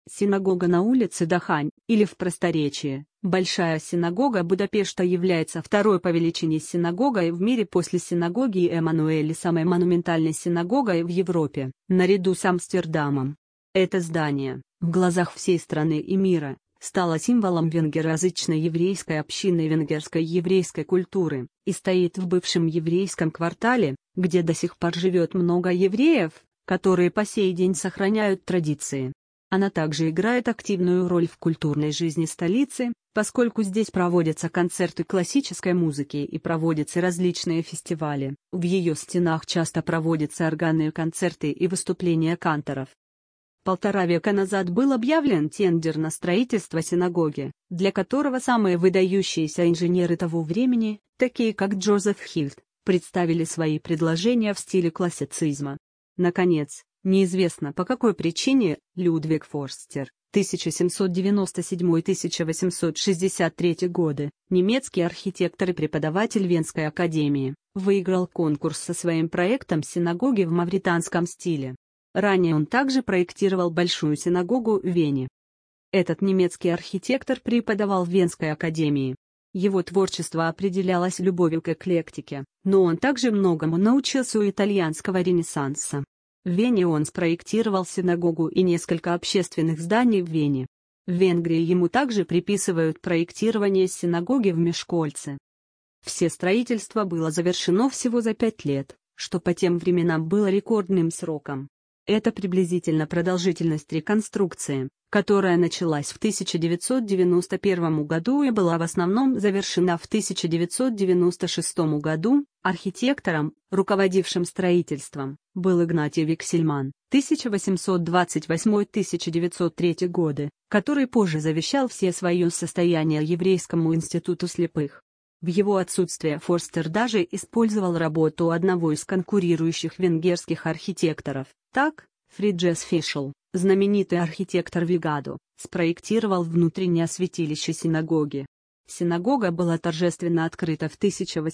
Синагога на улице Дахань, или в просторечии, Большая синагога Будапешта является второй по величине синагогой в мире после синагоги Эммануэль и самой монументальной синагогой в Европе, наряду с Амстердамом. Это здание, в глазах всей страны и мира, стало символом венгероязычной еврейской общины и венгерской еврейской культуры, и стоит в бывшем еврейском квартале, где до сих пор живет много евреев, которые по сей день сохраняют традиции. Она также играет активную роль в культурной жизни столицы, поскольку здесь проводятся концерты классической музыки и проводятся различные фестивали. В ее стенах часто проводятся органные концерты и выступления канторов. 1,5 века назад был объявлен тендер на строительство синагоги, для которого самые выдающиеся инженеры того времени, такие как Джозеф Хильд, представили свои предложения в стиле классицизма. Наконец, неизвестно по какой причине, Людвиг Форстер, 1797-1863 годы, немецкий архитектор и преподаватель Венской академии, выиграл конкурс со своим проектом синагоги в мавританском стиле. Ранее он также проектировал Большую синагогу в Вене. Этот немецкий архитектор преподавал в Венской академии. Его творчество определялось любовью к эклектике, но он также многому научился у итальянского Ренессанса. В Вене он спроектировал синагогу и несколько общественных зданий в Вене. В Венгрии ему также приписывают проектирование синагоги в Мешкольце. Все строительство было завершено всего за 5 лет, что по тем временам было рекордным сроком. Это приблизительно продолжительность реконструкции, которая началась в 1991 году и была в основном завершена в 1996 году. Архитектором, руководившим строительством, был Игнатий Виксельман, 1828-1903 годы, который позже завещал все свое состояние Еврейскому институту слепых. В его отсутствие Форстер даже использовал работу одного из конкурирующих венгерских архитекторов. Так, Фриджес Фишел, знаменитый архитектор Вигадо, спроектировал внутреннее святилище синагоги. Синагога была торжественно открыта в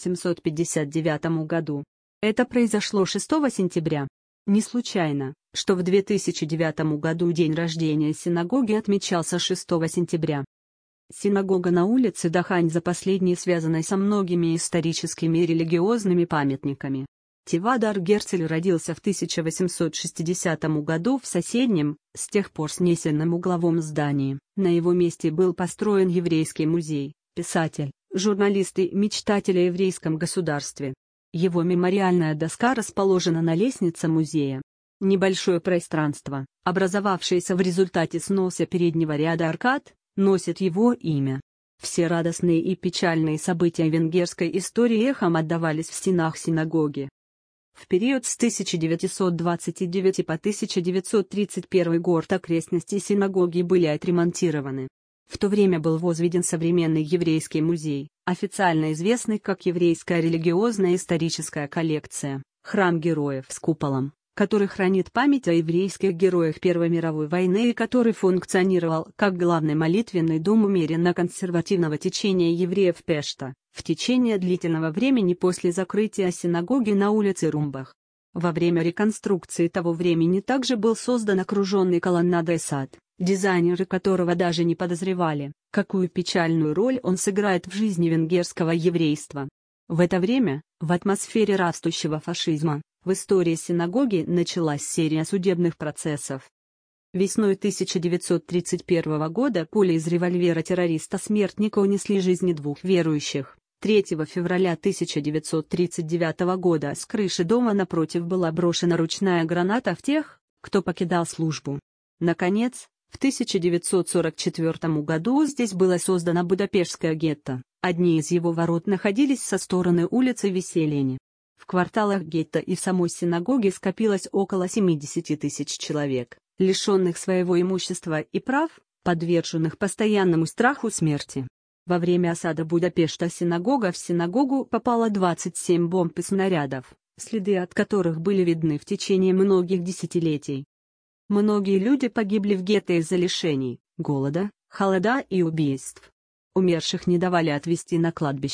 1859 году. Это произошло 6 сентября. Не случайно, что в 2009 году день рождения синагоги отмечался 6 сентября. Синагога на улице Дахань за последней связанной со многими историческими и религиозными памятниками. Тевадар Герцель родился в 1860 году в соседнем, с тех пор снесенном угловом здании. На его месте был построен еврейский музей, писатель, журналист и мечтатель о еврейском государстве. Его мемориальная доска расположена на лестнице музея. Небольшое пространство, образовавшееся в результате сноса переднего ряда аркад, носит его имя. Все радостные и печальные события венгерской истории эхом отдавались в стенах синагоги. В период с 1929 по 1931 год окрестности синагоги были отремонтированы. В то время был возведен современный еврейский музей, официально известный как Еврейская религиозная историческая коллекция, храм героев с куполом, который хранит память о еврейских героях Первой мировой войны и который функционировал как главный молитвенный дом умеренно-консервативного течения евреев Пешта, в течение длительного времени после закрытия синагоги на улице Румбах. Во время реконструкции того времени также был создан окруженный колоннадой сад, дизайнеры которого даже не подозревали, какую печальную роль он сыграет в жизни венгерского еврейства. В это время, в атмосфере растущего фашизма, в истории синагоги началась серия судебных процессов. Весной 1931 года пули из револьвера террориста-смертника унесли жизни 2 верующих. 3 февраля 1939 года с крыши дома напротив была брошена ручная граната в тех, кто покидал службу. Наконец, в 1944 году здесь было создано Будапештское гетто, одни из его ворот находились со стороны улицы Веселени. В кварталах гетто и в самой синагоге скопилось около 70 тысяч человек, лишенных своего имущества и прав, подверженных постоянному страху смерти. Во время осады Будапешта в синагогу попало 27 бомб и снарядов, следы от которых были видны в течение многих десятилетий. Многие люди погибли в гетто из-за лишений, голода, холода и убийств. Умерших не давали отвезти на кладбище,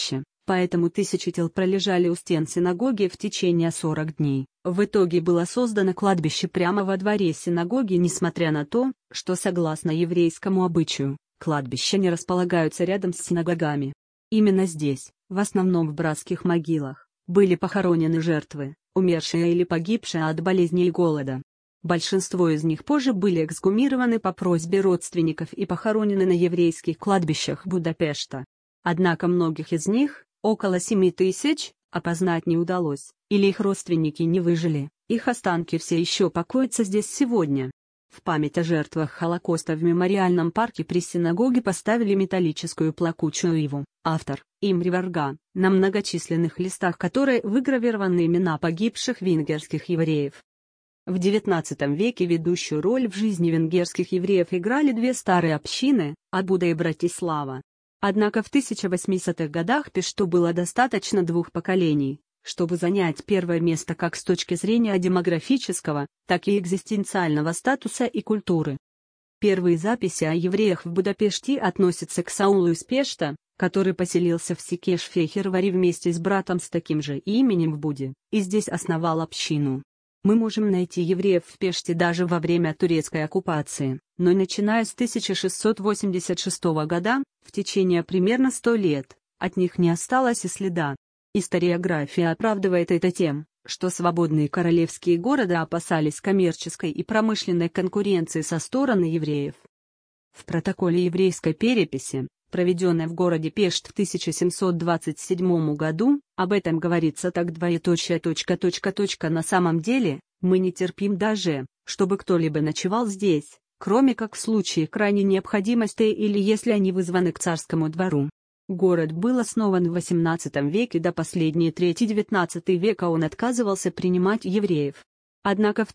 Поэтому тысячи тел пролежали у стен синагоги в течение 40 дней. В итоге было создано кладбище прямо во дворе синагоги, несмотря на то, что согласно еврейскому обычаю, кладбища не располагаются рядом с синагогами. Именно здесь, в основном в братских могилах, были похоронены жертвы, умершие или погибшие от болезни и голода. Большинство из них позже были эксгумированы по просьбе родственников и похоронены на еврейских кладбищах Будапешта. Однако многих из них, около 7000, опознать не удалось, или их родственники не выжили, их останки все еще покоятся здесь сегодня. В память о жертвах Холокоста в мемориальном парке при синагоге поставили металлическую плакучую иву, автор, Имри Варга, на многочисленных листах которой выгравированы имена погибших венгерских евреев. В XIX веке ведущую роль в жизни венгерских евреев играли две старые общины, Абуда и Братислава. Однако в 1080-х годах Пешту было достаточно двух поколений, чтобы занять первое место как с точки зрения демографического, так и экзистенциального статуса и культуры. Первые записи о евреях в Будапеште относятся к Саулу из Пешта, который поселился в Секеш-Фехерваре вместе с братом с таким же именем в Буде, и здесь основал общину. Мы можем найти евреев в Пеште даже во время турецкой оккупации, но начиная с 1686 года, в течение примерно 100 лет, от них не осталось и следа. Историография оправдывает это тем, что свободные королевские города опасались коммерческой и промышленной конкуренции со стороны евреев. В протоколе еврейской переписи, проведенной в городе Пешт в 1727 году, об этом говорится так: На самом деле, мы не терпим даже, чтобы кто-либо ночевал здесь, кроме как в случае крайней необходимости или если они вызваны к царскому двору. Город был основан в XVIII веке, до последней трети XIX века он отказывался принимать евреев. Однако в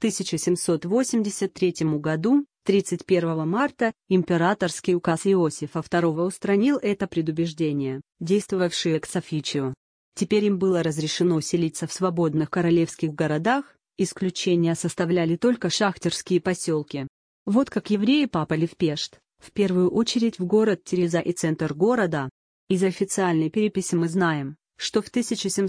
1783 году, 31 марта, императорский указ Иосифа II устранил это предубеждение, действовавшее экс-официо. Теперь им было разрешено селиться в свободных королевских городах, исключения составляли только шахтерские поселки. Вот как евреи попали в Пешт, в первую очередь в город Тереза и центр города. Из официальной переписи мы знаем, что в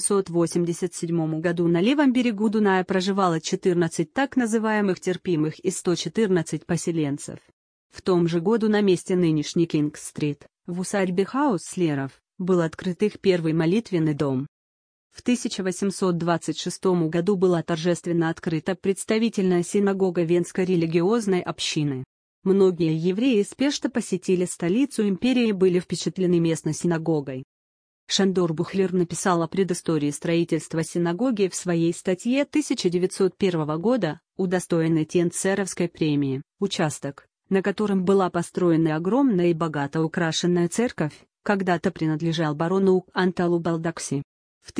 1787 году на левом берегу Дуная проживало 14 так называемых терпимых и 114 поселенцев. В том же году на месте нынешней Кинг-стрит, в усадьбе Хауслеров, был открыт их первый молитвенный дом. В 1826 году была торжественно открыта представительная синагога Венской религиозной общины. Многие евреи из Пешта посетили столицу империи и были впечатлены местной синагогой. Шандор Бухлер написал о предыстории строительства синагоги в своей статье 1901 года, удостоенной Тенцеровской премии. Участок, на котором была построена огромная и богато украшенная церковь, когда-то принадлежал барону Анталу Балдакси. В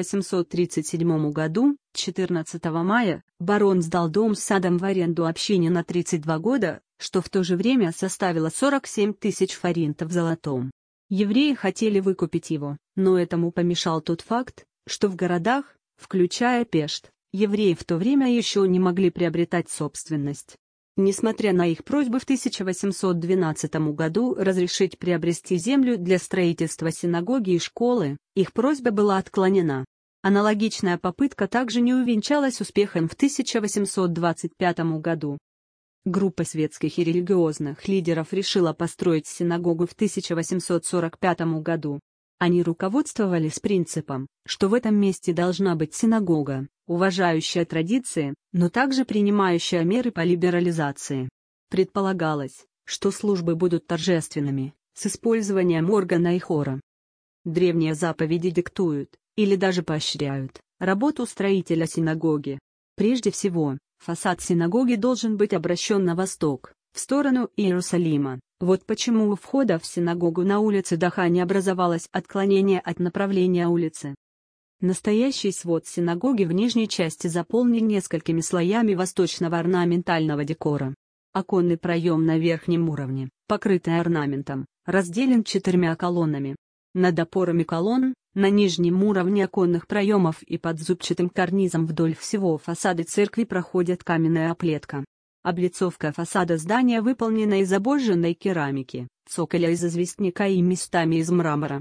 1837 году, 14 мая, барон сдал дом с садом в аренду общине на 32 года, что в то же время составило 47 тысяч форинтов золотом. Евреи хотели выкупить его, но этому помешал тот факт, что в городах, включая Пешт, евреи в то время еще не могли приобретать собственность. Несмотря на их просьбы в 1812 году разрешить приобрести землю для строительства синагоги и школы, их просьба была отклонена. Аналогичная попытка также не увенчалась успехом в 1825 году. Группа светских и религиозных лидеров решила построить синагогу в 1845 году. Они руководствовались принципом, что в этом месте должна быть синагога, уважающая традиции, но также принимающая меры по либерализации. Предполагалось, что службы будут торжественными, с использованием органа и хора. Древние заповеди диктуют, или даже поощряют, работу строителя синагоги. Прежде всего, фасад синагоги должен быть обращен на восток, в сторону Иерусалима. Вот почему у входа в синагогу на улице Даха не образовалось отклонение от направления улицы. Настоящий свод синагоги в нижней части заполнен несколькими слоями восточного орнаментального декора. Оконный проем на верхнем уровне, покрытый орнаментом, разделен 4 колоннами. Над опорами колонн, на нижнем уровне оконных проемов и под зубчатым карнизом вдоль всего фасада церкви проходит каменная оплетка. Облицовка фасада здания выполнена из обожженной керамики, цоколя из известняка и местами из мрамора.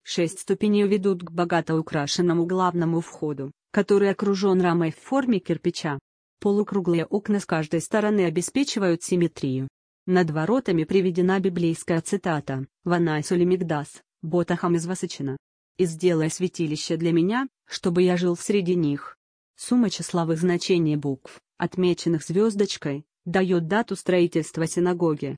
6 ступеней ведут к богато украшенному главному входу, который окружен рамой в форме кирпича. Полукруглые окна с каждой стороны обеспечивают симметрию. Над воротами приведена библейская цитата: «Ванайсули мигдас, ботахам из Васычина. И сделай святилище для меня, чтобы я жил среди них». Сумма числовых значений букв, отмеченных звездочкой, дает дату строительства синагоги,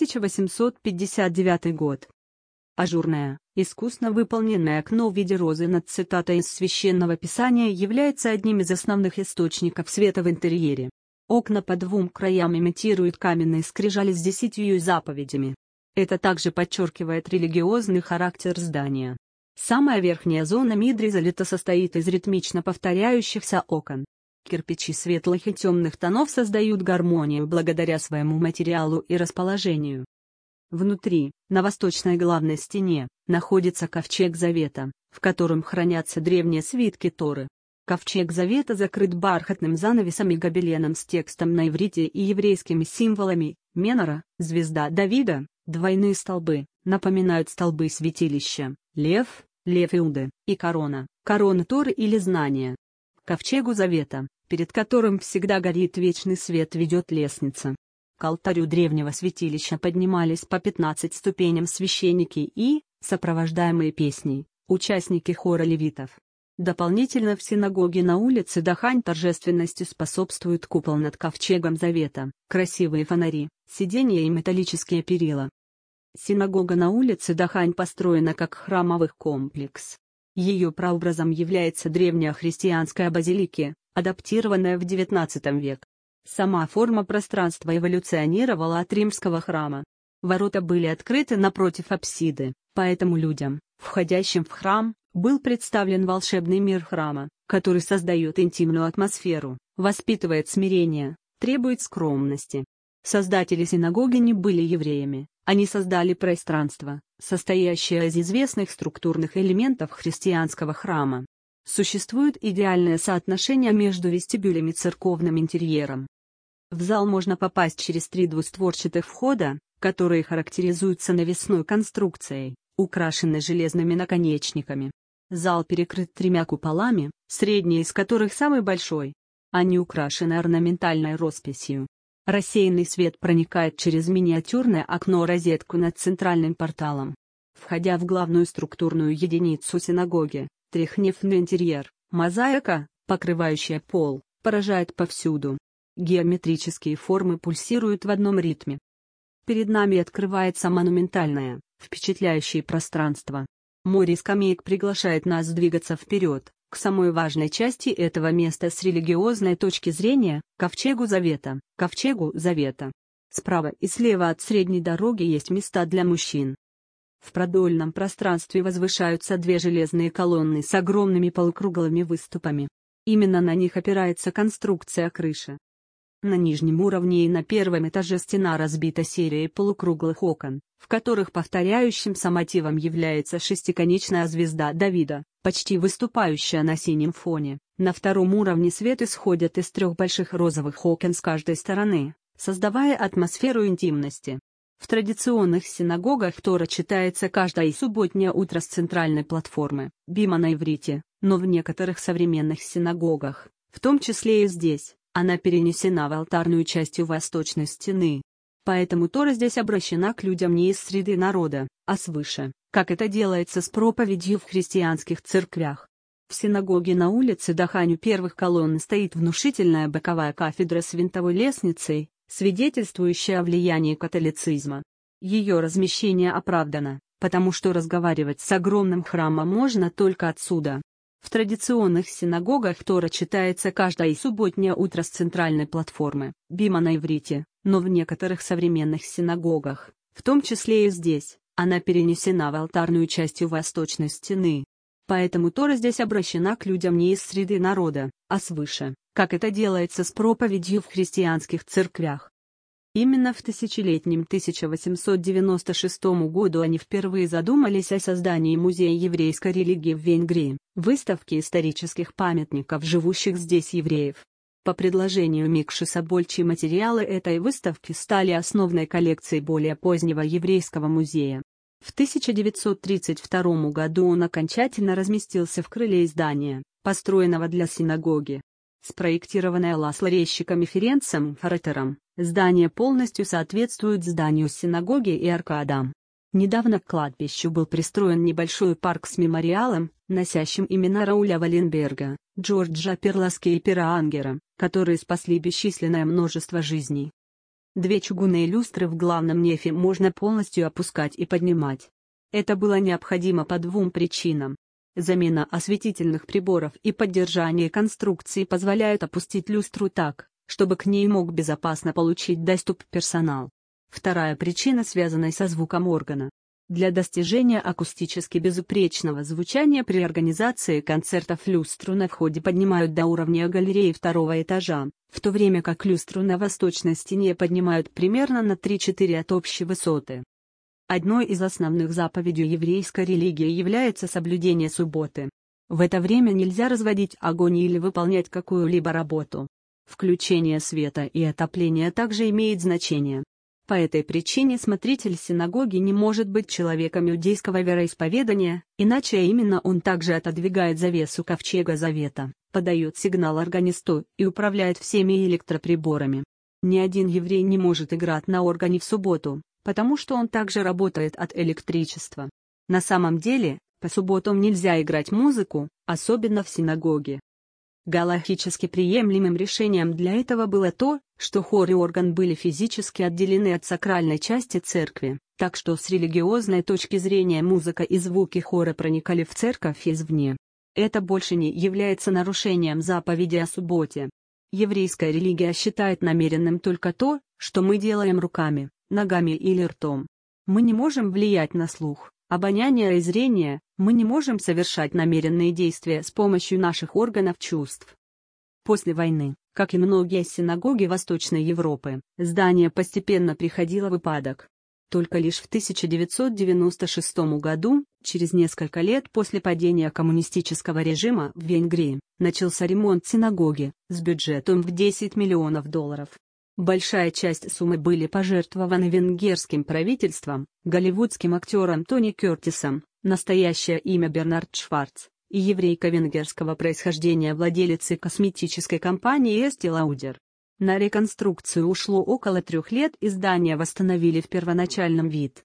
1859 год. Ажурное, искусно выполненное окно в виде розы над цитатой из Священного Писания является одним из основных источников света в интерьере. Окна по двум краям имитируют каменные скрижали с 10 заповедями. Это также подчеркивает религиозный характер здания. Самая верхняя зона мидризалита состоит из ритмично повторяющихся окон. Кирпичи светлых и темных тонов создают гармонию благодаря своему материалу и расположению. Внутри, на восточной главной стене, находится ковчег Завета, в котором хранятся древние свитки Торы. Ковчег Завета закрыт бархатным занавесом и гобеленом с текстом на иврите и еврейскими символами. Менора, звезда Давида, двойные столбы, напоминают столбы святилища, лев, лев Иуды, и корона, корона Торы или знания. К ковчегу Завета, перед которым всегда горит вечный свет, ведет лестница. К алтарю древнего святилища поднимались по 15 ступеням священники и, сопровождаемые песней, участники хора левитов. Дополнительно в синагоге на улице Дахань торжественности способствует купол над ковчегом Завета, красивые фонари, сиденья и металлические перила. Синагога на улице Дахань построена как храмовый комплекс. Ее прообразом является древняя христианская базилика, адаптированная в XIX век. Сама форма пространства эволюционировала от римского храма. Ворота были открыты напротив апсиды, поэтому людям, входящим в храм, был представлен волшебный мир храма, который создает интимную атмосферу, воспитывает смирение, требует скромности. Создатели синагоги не были евреями, они создали пространство, состоящее из известных структурных элементов христианского храма. Существует идеальное соотношение между вестибюлем и церковным интерьером. В зал можно попасть через 3 двустворчатых входа, которые характеризуются навесной конструкцией, украшенной железными наконечниками. Зал перекрыт 3 куполами, средний из которых самый большой. Они украшены орнаментальной росписью. Рассеянный свет проникает через миниатюрное окно-розетку над центральным порталом. Входя в главную структурную единицу синагоги, трехнефный интерьер, мозаика, покрывающая пол, поражает повсюду. Геометрические формы пульсируют в одном ритме. Перед нами открывается монументальное, впечатляющее пространство. Море скамеек приглашает нас двигаться вперед, к самой важной части этого места с религиозной точки зрения, ковчегу Завета. Ковчегу Завета. Справа и слева от средней дороги есть места для мужчин. В продольном пространстве возвышаются 2 железные колонны с огромными полукруглыми выступами. Именно на них опирается конструкция крыши. На нижнем уровне и на первом этаже стена разбита серией полукруглых окон, в которых повторяющимся мотивом является шестиконечная звезда Давида, почти выступающая на синем фоне. На втором уровне свет исходит из 3 больших розовых окон с каждой стороны, создавая атмосферу интимности. В традиционных синагогах Тора читается каждое субботнее утро с центральной платформы, бима на иврите, но в некоторых современных синагогах, в том числе и здесь, она перенесена в алтарную часть у восточной стены. Поэтому Тора здесь обращена к людям не из среды народа, а свыше, как это делается с проповедью в христианских церквях. В синагоге на улице Дахань у первых колонн стоит внушительная боковая кафедра с винтовой лестницей, свидетельствующая о влиянии католицизма. Ее размещение оправдано, потому что разговаривать с огромным храмом можно только отсюда. В традиционных синагогах Тора читается каждое субботнее утро с центральной платформы, бима на иврите, но в некоторых современных синагогах, в том числе и здесь, она перенесена в алтарную часть у восточной стены. Поэтому Тора здесь обращена к людям не из среды народа, а свыше, как это делается с проповедью в христианских церквях. Именно в тысячелетнем 1896 году они впервые задумались о создании музея еврейской религии в Венгрии, выставки исторических памятников живущих здесь евреев. По предложению Микши Собольчи материалы этой выставки стали основной коллекцией более позднего еврейского музея. В 1932 году он окончательно разместился в крыле здания, построенного для синагоги. Спроектированное ласло-резчиком Ференцем Фарретером, здание полностью соответствует зданию синагоги и аркадам. Недавно к кладбищу был пристроен небольшой парк с мемориалом, носящим имена Рауля Валенберга, Джорджа Перласки и Пера Ангера, которые спасли бесчисленное множество жизней. Две чугунные люстры в главном нефе можно полностью опускать и поднимать. Это было необходимо по двум причинам. Замена осветительных приборов и поддержание конструкции позволяют опустить люстру так, чтобы к ней мог безопасно получить доступ персонал. Вторая причина связана со звуком органа. Для достижения акустически безупречного звучания при организации концертов люстру на входе поднимают до уровня галереи второго этажа, в то время как люстру на восточной стене поднимают примерно на 3-4 от общей высоты. Одной из основных заповедей еврейской религии является соблюдение субботы. В это время нельзя разводить огонь или выполнять какую-либо работу. Включение света и отопления также имеет значение. По этой причине смотритель синагоги не может быть человеком иудейского вероисповедания, иначе именно он также отодвигает завесу ковчега завета, подает сигнал органисту и управляет всеми электроприборами. Ни один еврей не может играть на органе в субботу, потому что он также работает от электричества. На самом деле, по субботам нельзя играть музыку, особенно в синагоге. Галахически приемлемым решением для этого было то, что хор и орган были физически отделены от сакральной части церкви, так что с религиозной точки зрения музыка и звуки хора проникали в церковь извне. Это больше не является нарушением заповеди о субботе. Еврейская религия считает намеренным только то, что мы делаем руками, ногами или ртом. Мы не можем влиять на слух, обоняние и зрение, мы не можем совершать намеренные действия с помощью наших органов чувств. После войны, как и многие синагоги Восточной Европы, здание постепенно приходило в упадок. Только лишь в 1996 году, через несколько лет после падения коммунистического режима в Венгрии, начался ремонт синагоги, с бюджетом в $10 миллионов. Большая часть суммы были пожертвованы венгерским правительством, голливудским актером Тони Кёртисом, настоящее имя Бернард Шварц, и еврейка венгерского происхождения владелицы косметической компании Estée Lauder. На реконструкцию ушло около 3 лет и здание восстановили в первоначальном вид.